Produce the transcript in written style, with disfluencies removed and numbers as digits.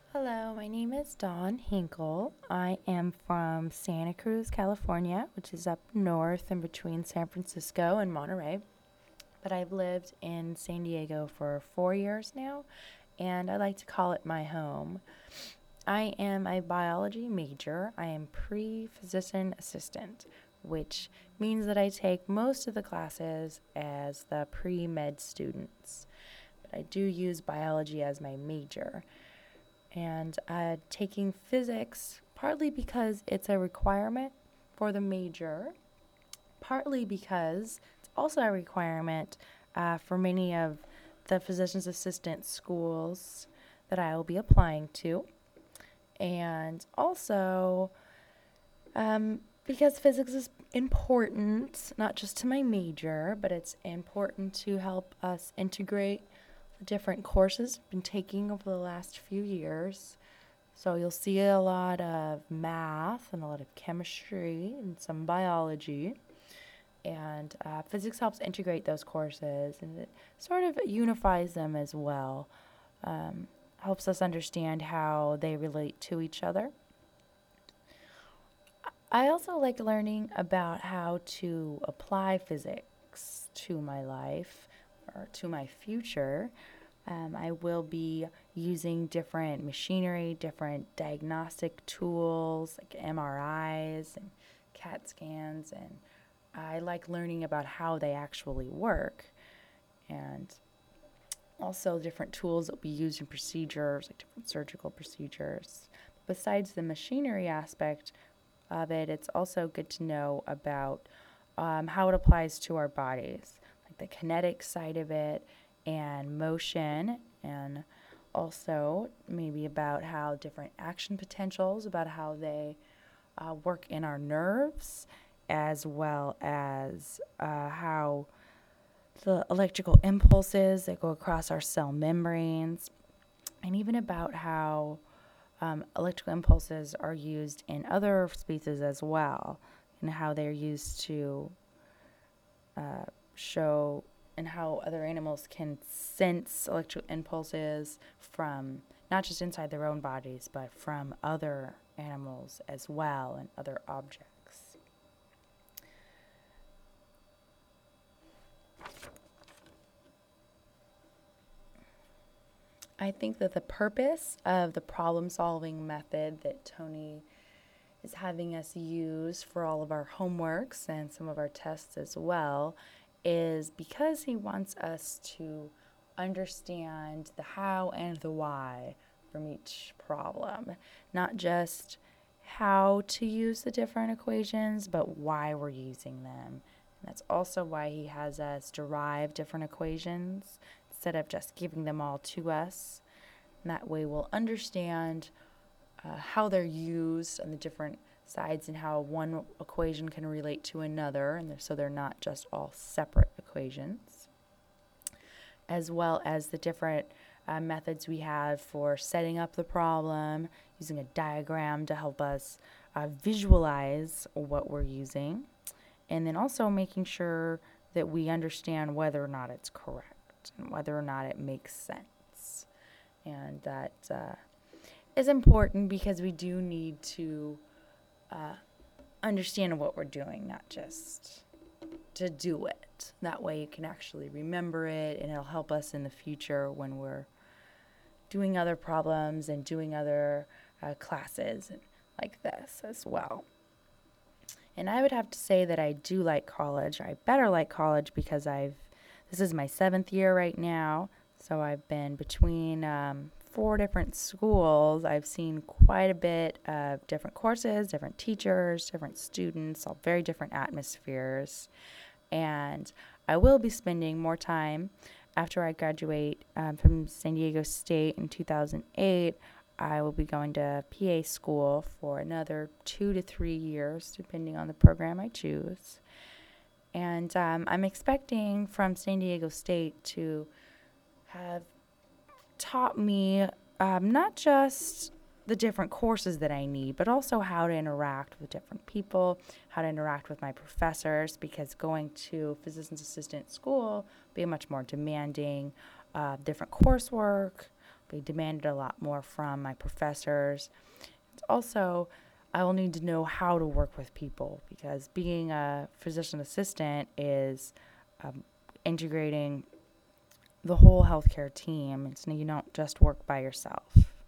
Hello, my name is Dawn Hinkle. I am from Santa Cruz, California, which is up north and between San Francisco and Monterey. But I've lived in San Diego for 4 years now, and I like to call it my home. I am a biology major. I am pre physician assistant, which means that I take most of the classes as the pre med students. But I do use biology as my major. And taking physics partly because it's a requirement for the major, partly because it's also a requirement for many of the physician's assistant schools that I will be applying to, and also because physics is important, not just to my major, but it's important to help us integrate the different courses I've been taking over the last few years. So you'll see a lot of math and a lot of chemistry and some biology. And physics helps integrate those courses and it sort of unifies them as well. Helps us understand how they relate to each other. I also like learning about how to apply physics to my life or to my future. I will be using different machinery, different diagnostic tools like MRIs and CAT scans, and I like learning about how they actually work and also different tools that will be used in procedures, like different surgical procedures. Besides the machinery aspect of it, it's also good to know about how it applies to our bodies, like the kinetic side of it and motion, and also maybe about how different action potentials, about how they work in our nerves, as well as how the electrical impulses that go across our cell membranes, and even about how electrical impulses are used in other species as well, and how they're used to show and how other animals can sense electrical impulses from not just inside their own bodies, but from other animals as well and other objects. I think that the purpose of the problem solving method that Tony is having us use for all of our homeworks and some of our tests as well is because he wants us to understand the how and the why from each problem, not just how to use the different equations, but why we're using them. And that's also why he has us derive different equations instead of just giving them all to us. And that way we'll understand how they're used on the different sides and how one equation can relate to another, and so they're not just all separate equations, as well as the different methods we have for setting up the problem, using a diagram to help us visualize what we're using, and then also making sure that we understand whether or not it's correct and whether or not it makes sense. And that is important because we do need to understand what we're doing, not just to do it. That way you can actually remember it and it'll help us in the future when we're doing other problems and doing other classes like this as well. And I would have to say that I do like college. I better like college because this is my 7th year right now. So I've been between 4 different schools. I've seen quite a bit of different courses, different teachers, different students, all very different atmospheres. And I will be spending more time after I graduate from San Diego State in 2008. I will be going to PA school for another 2 to 3 years, depending on the program I choose. And I'm expecting from San Diego State to have taught me not just the different courses that I need, but also how to interact with different people, how to interact with my professors, because going to physician's assistant school will be much more demanding, different coursework, They demanded a lot more from my professors. Also, I will need to know how to work with people because being a physician assistant is integrating the whole healthcare team. You don't just work by yourself.